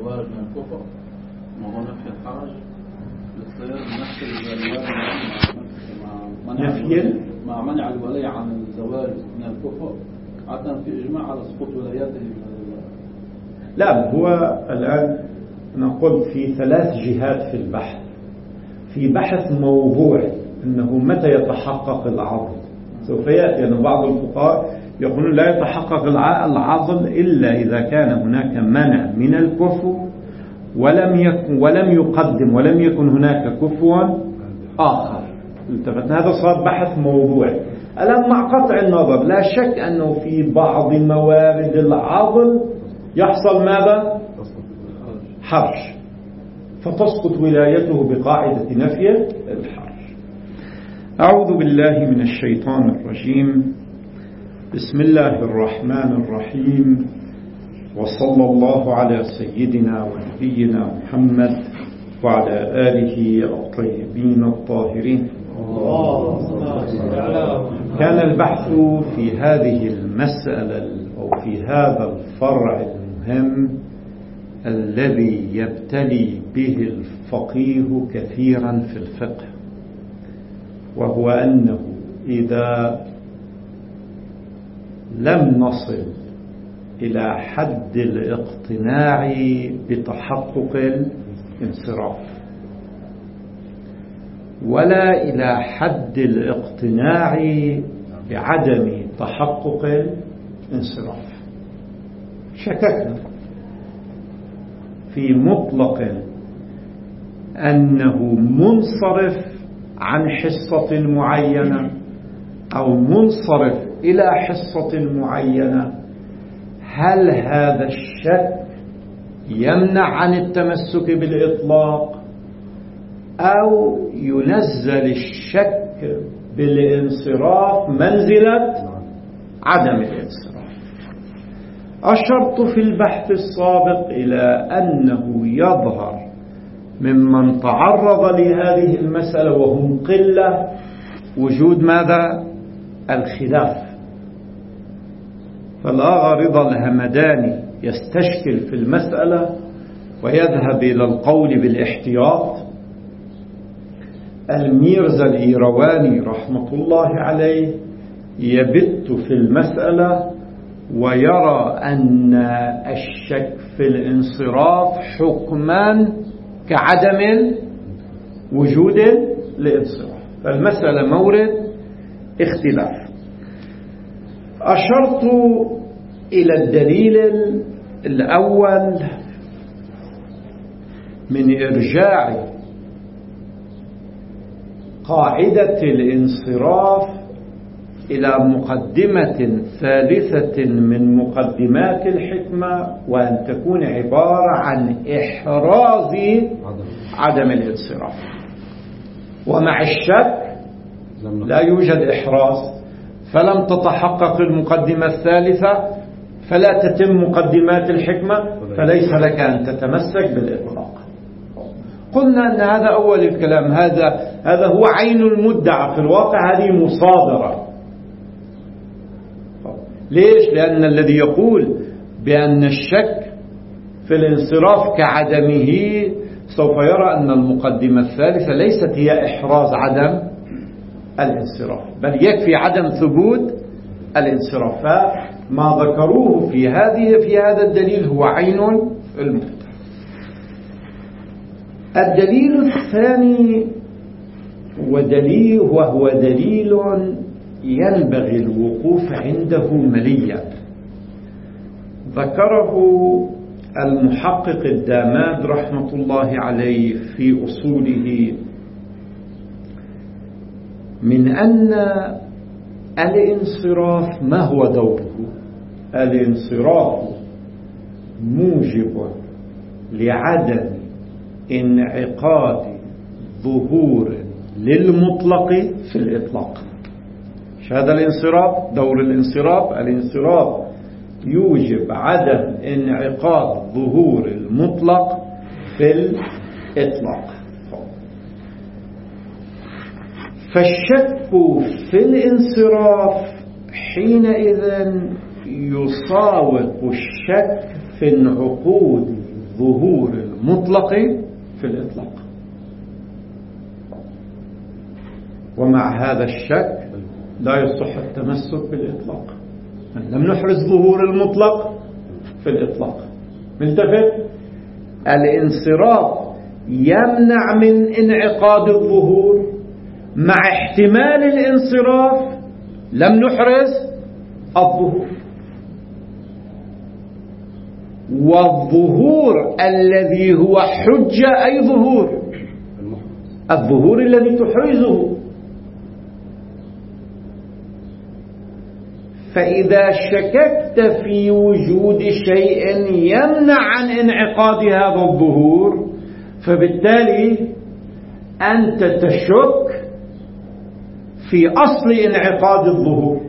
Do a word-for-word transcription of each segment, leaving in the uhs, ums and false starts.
الزواج من الكفر ما هو نفي الحرج بتصير نفي الزواج مع منع مع منع الولي عن الزواج من الكفر عادة في إجماع على سقوط ولاياته. لا، هو الآن نقول في ثلاث جهات في البحث. في بحث موضوعي أنه متى يتحقق العضل، سوف يأتي أن بعض الفقهاء يقولون لا يتحقق العضل إلا إذا كان هناك منع من الكفو ولم يكن ولم يقدم ولم يكن هناك كفو آخر. التفتنا، هذا صار بحث موضوعي. الآن مع قطع النظر لا شك أنه في بعض موارد العضل يحصل ماذا؟ حرج، فتسقط ولايته بقاعدة نفي الحرج. أعوذ بالله من الشيطان الرجيم. بسم الله الرحمن الرحيم، وصلى الله على سيدنا ونبينا محمد وعلى آله الطيبين الطاهرين. كان البحث في هذه المسألة أو في هذا الفرع المهم الذي يبتلي به الفقيه كثيرا في الفقه، وهو أنه إذا لم نصل إلى حد الاقتناع بتحقق الانصراف ولا إلى حد الاقتناع بعدم تحقق الانصراف، شككنا في مطلق أنه منصرف عن حصة معينة أو منصرف إلى حصة معينة. هل هذا الشك يمنع عن التمسك بالإطلاق أو ينزل الشك بالانصراف منزلة عدم الانصراف؟ أشرت في البحث السابق إلى أنه يظهر ممن تعرض لهذه المسألة وهم قلة وجود ماذا؟ الخلاف. فالأغرض الهمداني يستشكل في المسألة ويذهب إلى القول بالاحتياط. الميرزا الإيرواني رحمة الله عليه يبت في المسألة ويرى أن الشك في الانصراف حكما كعدم وجود الانصراف، فالمسألة مورد اختلاف. أشرت إلى الدليل الأول من إرجاع قاعدة الانصراف إلى مقدمة ثالثة من مقدمات الحكمة، وأن تكون عبارة عن إحراز عدم الانصراف. ومع الشك لا يوجد إحراز، فلم تتحقق المقدمة الثالثة فلا تتم مقدمات الحكمة، فليس لك أن تتمسك بالإطلاق. قلنا أن هذا أول الكلام، هذا هذا هو عين المدعى. في الواقع هذه مصادرة. ليش؟ لأن الذي يقول بأن الشك في الانصراف كعدمه سوف يرى أن المقدمة الثالثة ليست هي إحراز عدم الانصراف، بل يكفي عدم ثبوت الانصراف. فما ذكروه في هذه في هذا الدليل هو عين المدعى. الدليل الثاني ودليل وهو دليل ينبغي الوقوف عنده مليا، ذكره المحقق الداماد رحمة الله عليه في أصوله، من أن الانصراف ما هو دوره؟ الانصراف موجب لعدم انعقاد ظهور للمطلق في الإطلاق. هذا الانصراف دور الانصراف. الانصراف يوجب عدم انعقاد ظهور المطلق في الإطلاق. فالشك في الانصراف حينئذ يساوق الشك في انعقود الظهور المطلق في الإطلاق. ومع هذا الشك لا يصح التمسك بالإطلاق، لم نحرز ظهور المطلق في الإطلاق. ملتفت؟ الانصراف يمنع من انعقاد الظهور، مع احتمال الانصراف لم نحرز الظهور. والظهور الذي هو حجة أي ظهور؟ الظهور الذي تحرزه. فإذا شككت في وجود شيء يمنع عن انعقاد هذا الظهور، فبالتالي أنت تشك في أصل انعقاد الظهور.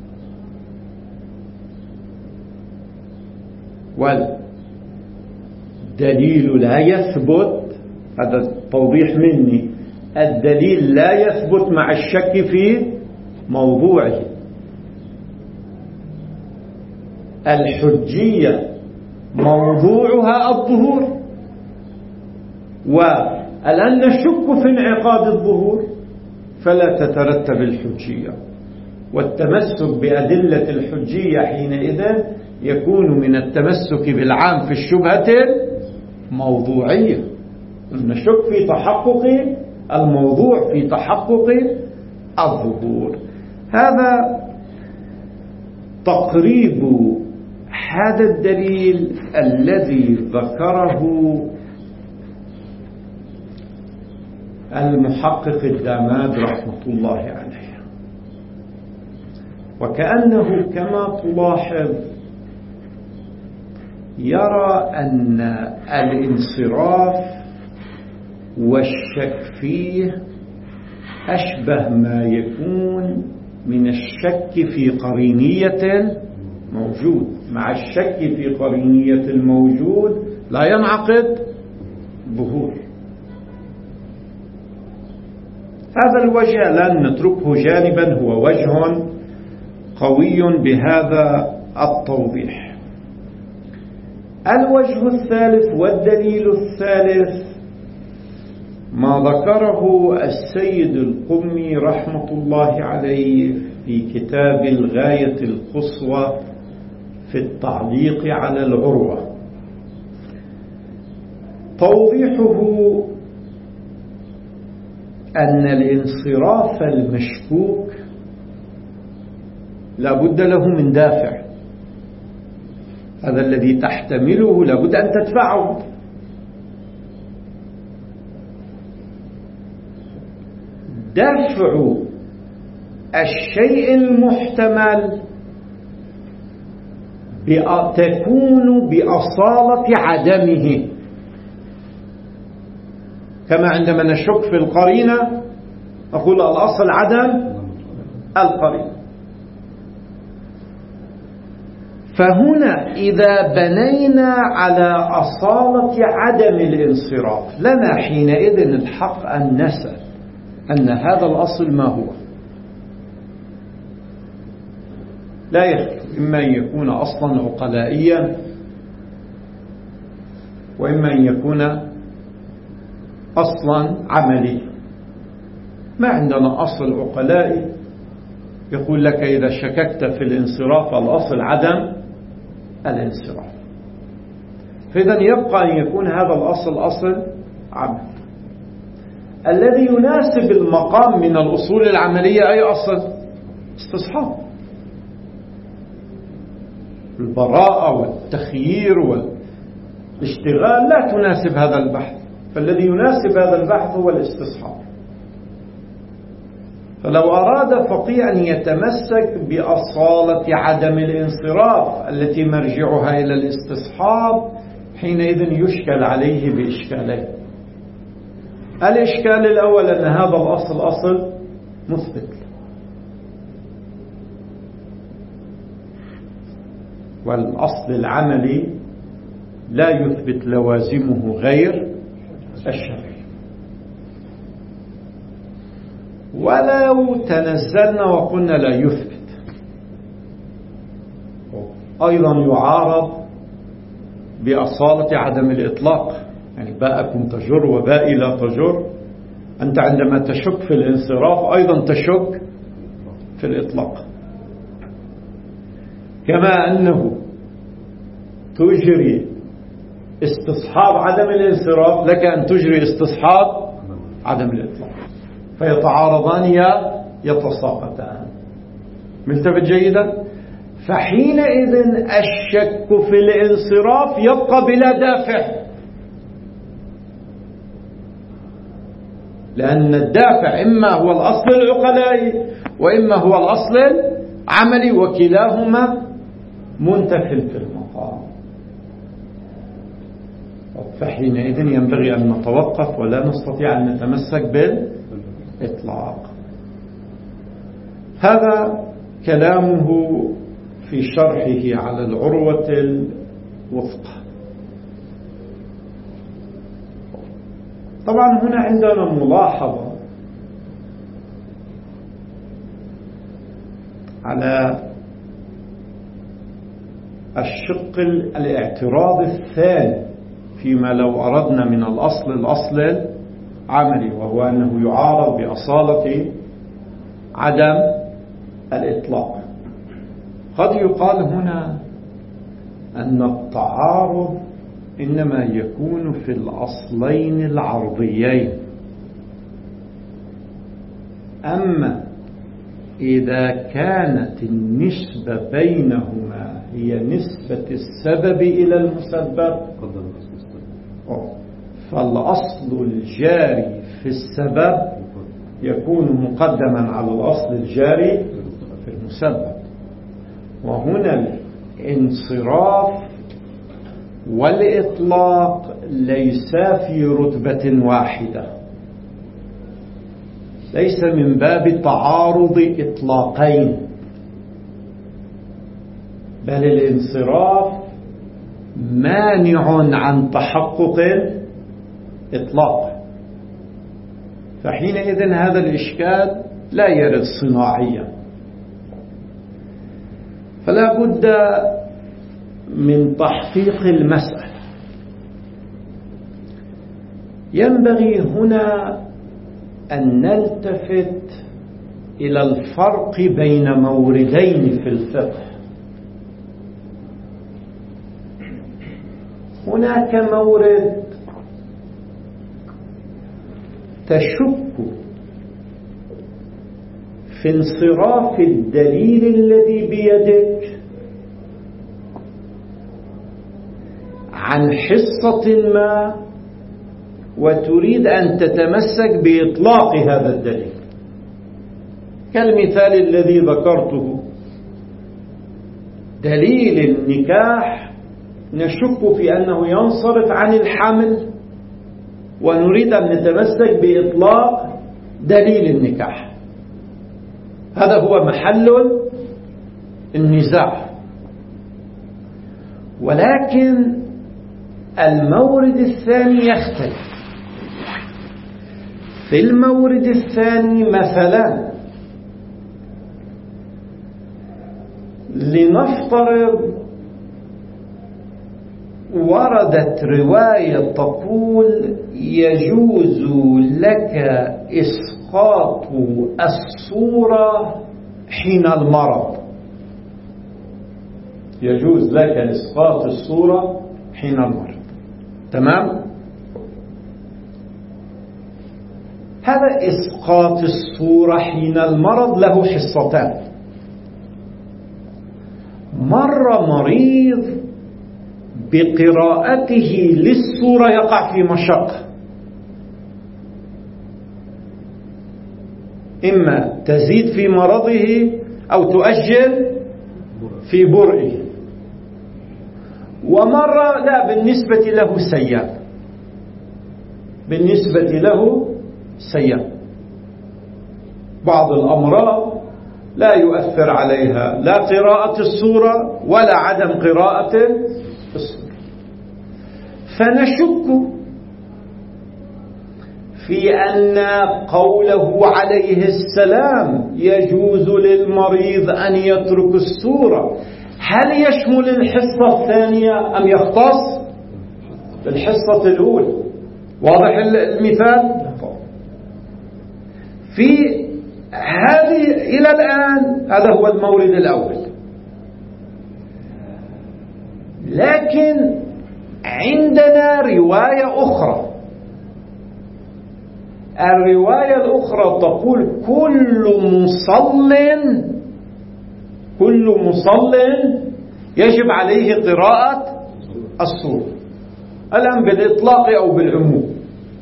والدليل لا يثبت، هذا توضيح مني، الدليل لا يثبت مع الشك في موضوعه. الحجية موضوعها الظهور، والآن نشك في انعقاد الظهور فلا تترتب الحجية. والتمسك بأدلة الحجية حينئذ يكون من التمسك بالعام في الشبهة الموضوعية. نشك في تحقق الموضوع، في تحقق الظهور. هذا تقريب هذا الدليل الذي ذكره المحقق الداماد رحمة الله عليه. وكأنه كما تلاحظ يرى أن الانصراف والشك فيه أشبه ما يكون من الشك في قرينية موجود. مع الشك في قرينية الموجود لا ينعقد ظهور. هذا الوجه لن نتركه جانبا، هو وجه قوي بهذا التوضيح. الوجه الثالث والدليل الثالث ما ذكره السيد القمي رحمة الله عليه في كتاب الغاية القصوى في التعليق على العروة. توضيحه أن الانصراف المشكوك لا بد له من دافع، هذا الذي تحتمله لا بد أن تدفعه. دفع الشيء المحتمل تكون بأصالة عدمه، كما عندما نشك في القرينة نقول الأصل عدم القرينة. فهنا إذا بنينا على أصالة عدم الانصراف لنا حينئذ الحق أن نسأل أن هذا الأصل ما هو. لا يخلو إما أن يكون أصلا عقلائيا، وإما أن يكون أصلا عملي. ما عندنا أصل عقلائي يقول لك إذا شككت في الانصراف الأصل عدم الانصراف، فإذا يبقى أن يكون هذا الأصل أصل عملي. الذي يناسب المقام من الأصول العملية أي أصل؟ استصحاب. البراءة والتخيير والاشتغال لا تناسب هذا البحث، فالذي يناسب هذا البحث هو الاستصحاب. فلو أراد فقيه أن يتمسك بأصالة عدم الانصراف التي مرجعها إلى الاستصحاب حينئذ يشكل عليه بإشكالين. الإشكال الأول أن هذا الأصل أصل مثبت، والأصل العملي لا يثبت لوازمه غير الشرعي. ولو تنزلنا وقلنا لا يثبت أيضا يعارض بأصالة عدم الإطلاق، يعني باءكم تجر وباء لا تجر. أنت عندما تشك في الانصراف أيضا تشك في الإطلاق، كما أنه تجري استصحاب عدم الانصراف لك أن تجري استصحاب عدم الإطلاق، فيتعارضان يتساقطان. ملتفت جيدا؟ فحينئذ الشك في الانصراف يبقى بلا دافع، لأن الدافع إما هو الأصل العقلائي وإما هو الأصل العملي، وكلاهما منتفل في المقام. فحينئذ ينبغي أن نتوقف ولا نستطيع أن نتمسك بالإطلاق. هذا كلامه في شرحه على العروة الوثقى. طبعا هنا عندنا ملاحظة على الشق الاعتراض الثاني فيما لو أردنا من الأصل الأصل العملي، وهو أنه يعارض بأصالة عدم الإطلاق. قد يقال هنا أن التعارض إنما يكون في الأصلين العرضيين، أما إذا كانت النسبة بينهما هي نسبة السبب إلى المسبب فالأصل الجاري في السبب يكون مقدما على الأصل الجاري في المسبب. وهنا الانصراف والإطلاق ليسا في رتبة واحدة، ليس من باب تعارض إطلاقين، بل الانصراف مانع عن تحقق إطلاق. فحينئذ هذا الإشكال لا يرد صناعيا، فلا بد من تحقيق المسألة. ينبغي هنا أن نلتفت إلى الفرق بين موردين في الفقه. هناك مورد تشك في انصراف الدليل الذي بيدك عن حصة ما وتريد أن تتمسك بإطلاق هذا الدليل، كالمثال الذي ذكرته، دليل النكاح نشك في أنه ينصرف عن الحمل ونريد أن نتمسك بإطلاق دليل النكاح. هذا هو محل النزاع. ولكن المورد الثاني يختلف. في المورد الثاني مثلا لنفترض وردت رواية تقول يجوز لك إسقاط الصورة حين المرض، يجوز لك إسقاط الصورة حين المرض. تمام؟ هذا إسقاط الصورة حين المرض له حصتان. مرة مريض بقراءته للصورة يقع في مشقة، إما تزيد في مرضه أو تؤجل في برئه. ومرة لا، بالنسبة له سيان، بالنسبة له سيان. بعض الأمراض لا يؤثر عليها لا قراءة الصورة ولا عدم قراءة الصورة. فنشك في أن قوله عليه السلام يجوز للمريض أن يترك الصورة هل يشمل الحصة الثانية أم يختص الحصة الأولى. واضح المثال؟ في هذه إلى الآن هذا هو المورد الأول. لكن عندنا رواية أخرى، الرواية الأخرى تقول كل مصل كل مصل يجب عليه قراءة السورة، الآن بالإطلاق أو بالعموم.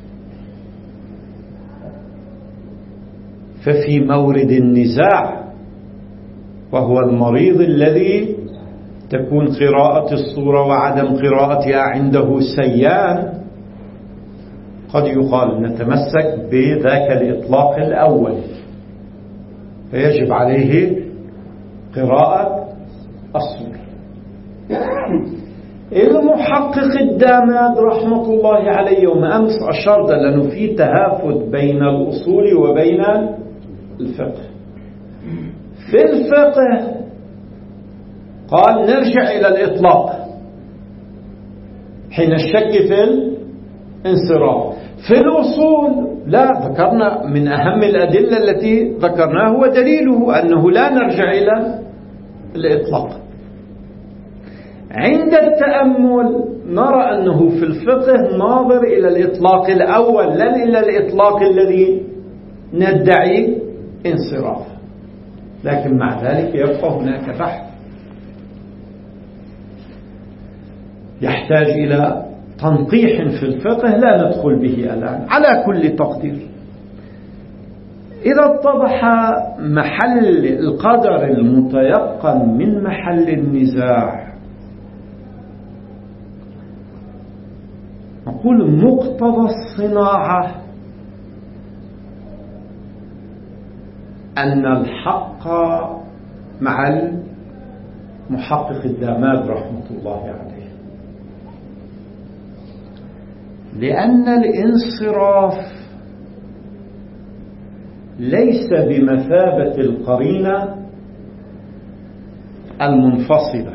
ففي مورد النزاع، وهو المريض الذي تكون قراءة السورة وعدم قراءتها عنده سيان، قد يقال نتمسك بذاك الإطلاق الأول فيجب عليه قراءة السورة. المحقق الداماد رحمة الله عليه يوم أمس أشرت لأنه في تهافت بين الأصول وبين الفقه. في الفقه قال نرجع إلى الإطلاق حين الشك في الانصراف. في الأصول لا، ذكرنا من أهم الأدلة التي ذكرناه هو دليله أنه لا نرجع إلى الإطلاق. عند التأمل نرى أنه في الفقه ناظر إلى الإطلاق الأول لا إلى الإطلاق الذي ندعي انصراف، لكن مع ذلك يبقى هناك بحث يحتاج إلى تنقيح في الفقه لا ندخل به الآن. على كل تقدير إذا اتضح محل القدر المتيقن من محل النزاع، نقول مقتضى الصناعة أن الحق مع المحقق الداماد رحمة الله عليه، لأن الانصراف ليس بمثابة القرينة المنفصلة،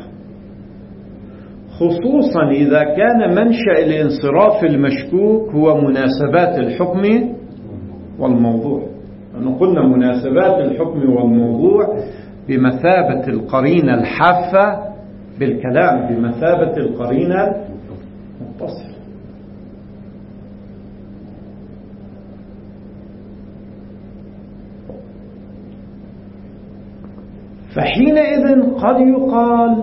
خصوصا إذا كان منشأ الانصراف المشكوك هو مناسبات الحكم والموضوع. قلنا مناسبات الحكم والموضوع بمثابة القرينة الحافة بالكلام، بمثابة القرينة المتصلة. فحينئذ قد يقال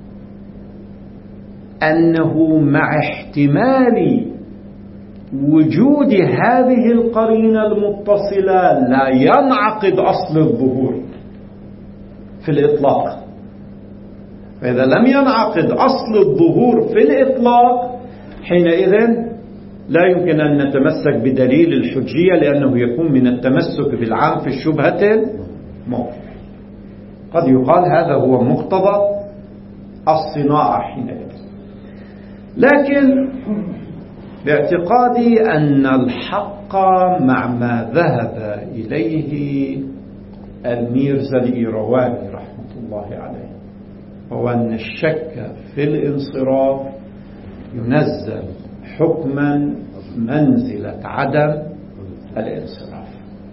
أنه مع احتمال وجود هذه القرينة المتصلة لا ينعقد أصل الظهور في الإطلاق. فإذا لم ينعقد أصل الظهور في الإطلاق حينئذ لا يمكن أن نتمسك بدليل الحجية، لأنه يكون من التمسك بالعام في الشبهة الموضوع. قد يقال هذا هو مقتضى الصناعة حينئذ. لكن باعتقادي أن الحق مع ما ذهب إليه الميرزا الإيرواني رحمة الله عليه هو أن الشك في الانصراف ينزل حكما منزلة عدم الانصراف.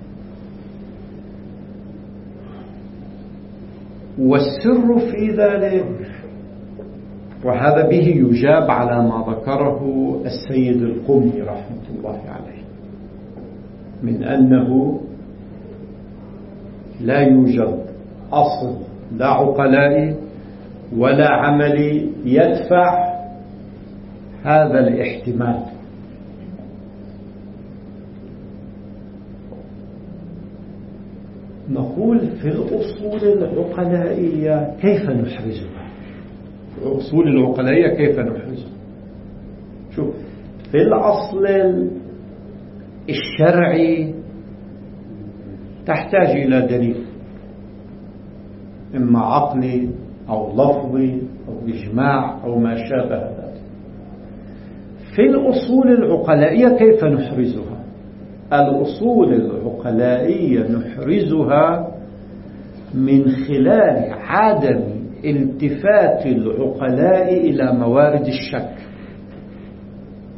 والسر في ذلك، وهذا به يجاب على ما ذكره السيد القمي رحمة الله عليه من أنه لا يوجد أصل لا عقلائي ولا عملي يدفع هذا الاحتمال. نقول في الأصول العقلائية كيف نحرزها؟ في الأصول العقلائية كيف نحرزها؟ شوف، في الأصل الشرعي تحتاج إلى دليل، إما عقلي أو لفظي أو إجماع أو ما شابه ذلك. في الأصول العقلائية كيف نحرزها؟ الأصول العقلائية نحرزها من خلال عدم التفات العقلاء إلى موارد الشك.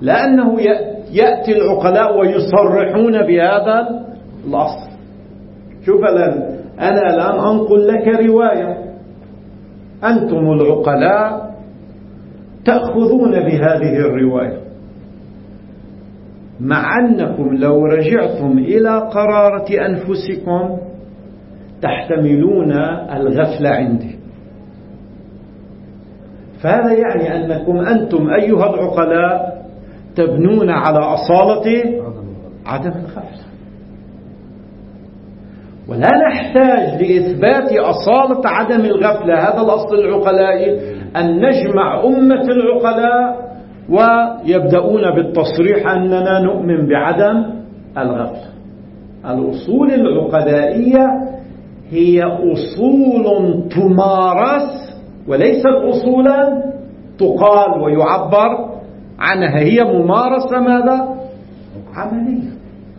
لأنه يأتي العقلاء ويصرحون بهذا الأصل. شوف الآن، أنا الآن أنقل لك رواية، أنتم العقلاء تأخذون بهذه الرواية، مع أنكم لو رجعتم إلى قرارة أنفسكم تحتملون الغفلة عندي. فهذا يعني أنكم أنتم أيها العقلاء تبنون على أصالة عدم الغفلة، ولا نحتاج لإثبات أصالة عدم الغفلة، هذا الأصل العقلائي، أن نجمع أمة العقلاء ويبدأون بالتصريح أننا نؤمن بعدم الغفلة. الأصول العقلائية هي أصول تمارس وليست أصولا تقال ويعبر عنها، هي ممارسة ماذا؟ عملية.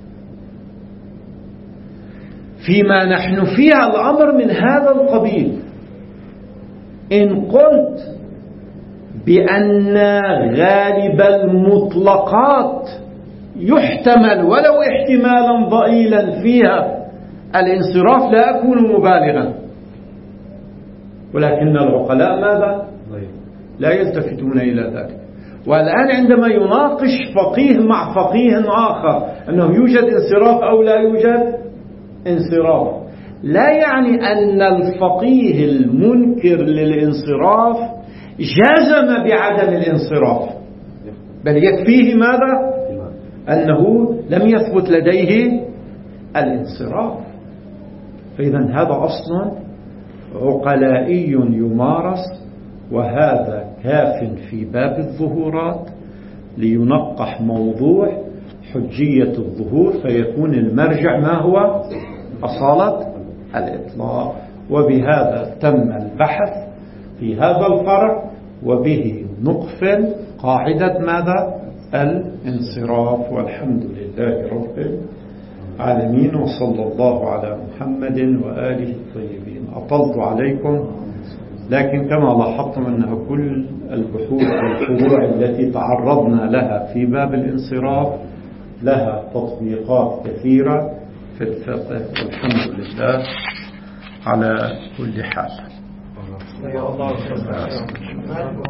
فيما نحن فيها الأمر من هذا القبيل. إن قلت بأن غالب المطلقات يحتمل ولو احتمالا ضئيلا فيها الانصراف لا أكون مبالغا، ولكن العقلاء ماذا؟ لا يلتفتون إلى ذلك. والآن عندما يناقش فقيه مع فقيه آخر أنه يوجد انصراف أو لا يوجد انصراف، لا يعني أن الفقيه المنكر للانصراف جازم بعدم الانصراف، بل يكفيه ماذا؟ أنه لم يثبت لديه الانصراف. فإذا هذا أصلا عقلائي يمارس، وهذا كاف في باب الظهورات لينقح موضوع حجية الظهور، فيكون المرجع ما هو؟ أصالة الإطلاق. وبهذا تم البحث في هذا الفرع، وبه نقفل قاعدة ماذا؟ الانصراف. والحمد لله رب العالمين، وصلى الله على محمد وآله الطيبين. أطلت عليكم، لكن كما لاحظتم أنه كل البحوث والفروع التي تعرضنا لها في باب الانصراف لها تطبيقات كثيرة في الفقه، والحمد لله على كل حال.